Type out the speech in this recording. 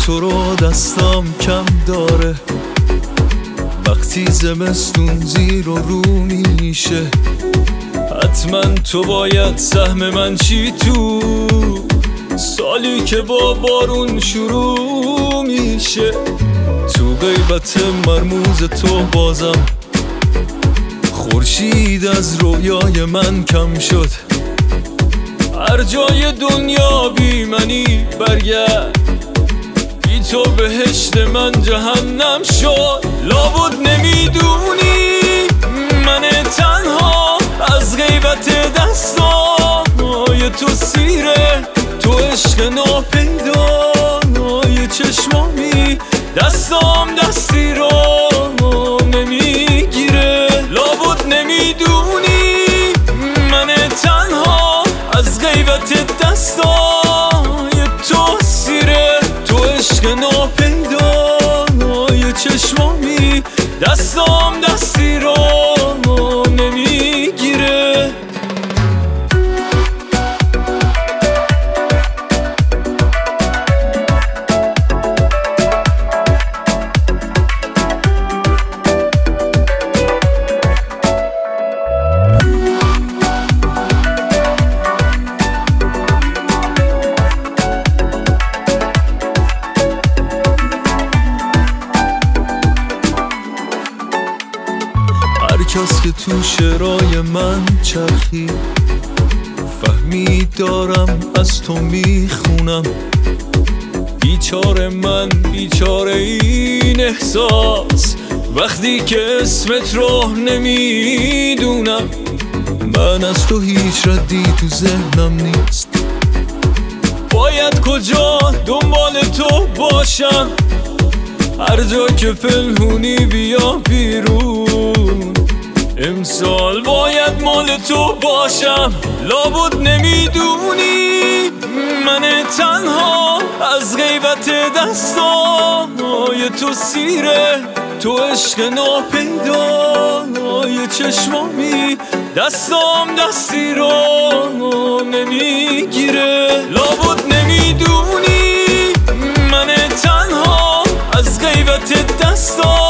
تو رو دستم کم داره، وقتی زمستون زیر و رو میشه حتما تو باید سهم من چی تو سالی که با بارون شروع میشه. تو غیبت مرموز تو بازم خورشید از رویای من کم شد، هر جای دنیا بی منی برگرد، بی تو بهشت من جهنم شد. لابد نمیدونی من تنها از غیبت دستای تو سیره، تو عشق ناپیدای چشمامی دستام دستی رو نمیگیره. لابد نمیدونی من تنها از غیبت دستای تو سیره، تو عشق ناپیدای چشمامی دستام دستی رو نمیگیره. هر کس که تو شعرهای من چرخی فهمید دارم از تو میخونم، بیچاره من بیچاره این احساس وقتی که اسمت رو نمیدونم. من از تو هیچ ردی تو ذهنم نیست، باید کجا دنبال تو باشم، هر جا که پنهونی بیا بیرون، امسال باید مال تو باشم. لابد نمیدونی من تنها از غیبت دستای تو سیره، تو عشق ناپیدای چشمامی دستام دستی رو نمیگیره. لابد نمیدونی من تنها از غیبت دستای